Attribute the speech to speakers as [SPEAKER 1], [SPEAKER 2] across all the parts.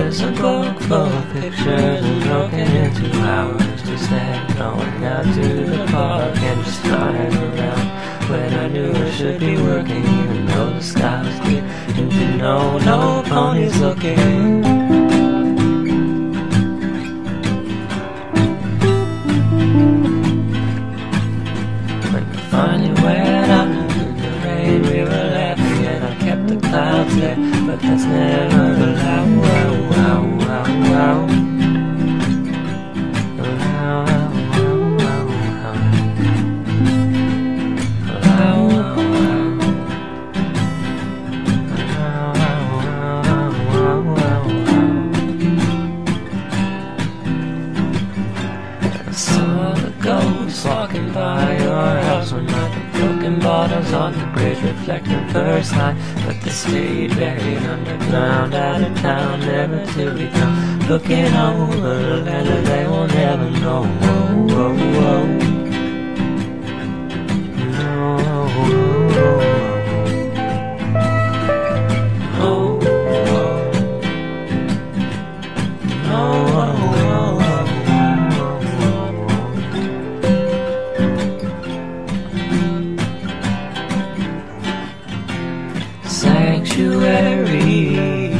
[SPEAKER 1] is a book full of pictures and broken into hours. Just that going out to the park and just flying around when I knew I should be working, even though the sky was clear. And you know, no ponies looking. When we finally went out in the rain, we were laughing and I kept the clouds there, but that's never allowed. Wow, wow, wow, wow. Saw the ghosts walking by your house one night, the broken bottles on the bridge reflecting first light, but they stayed buried underground, out of town, never to be found. Looking over the land that they will never know. Whoa, whoa, whoa. Sanctuary,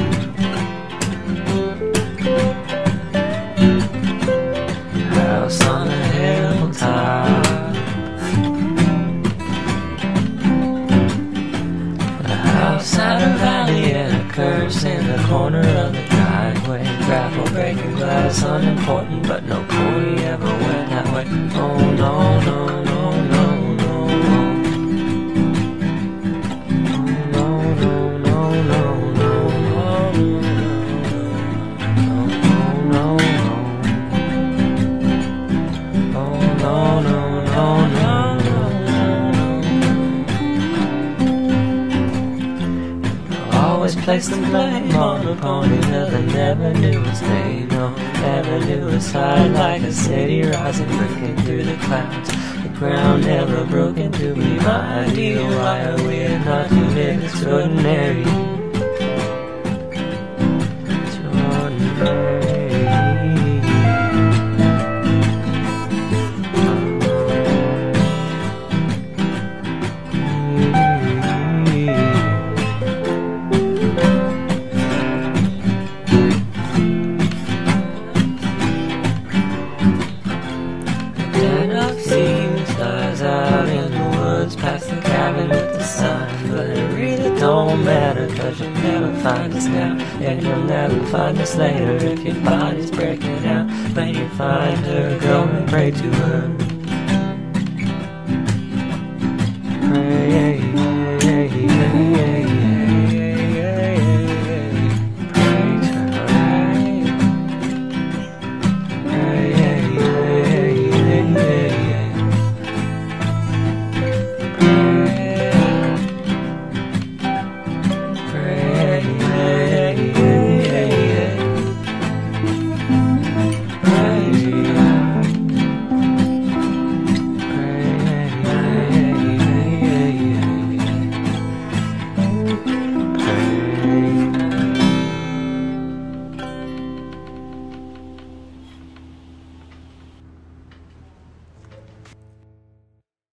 [SPEAKER 1] house on a hilltop, a house out of valley and a curse in the corner of the driveway. Gravel breaking glass, unimportant, but no pony ever went that way. Oh no, no, no, no. Place the blame on a pony that I never knew its name. No, never knew its height, like a city rising, breaking through the clouds. The ground never broke into me, my ideal. Why are we not too big, extraordinary? Out in the woods past the cabin with the sun, but it really don't matter, cause you'll never find us now, and you'll never find us later if your body's breaking down. When you find her, go and pray to her.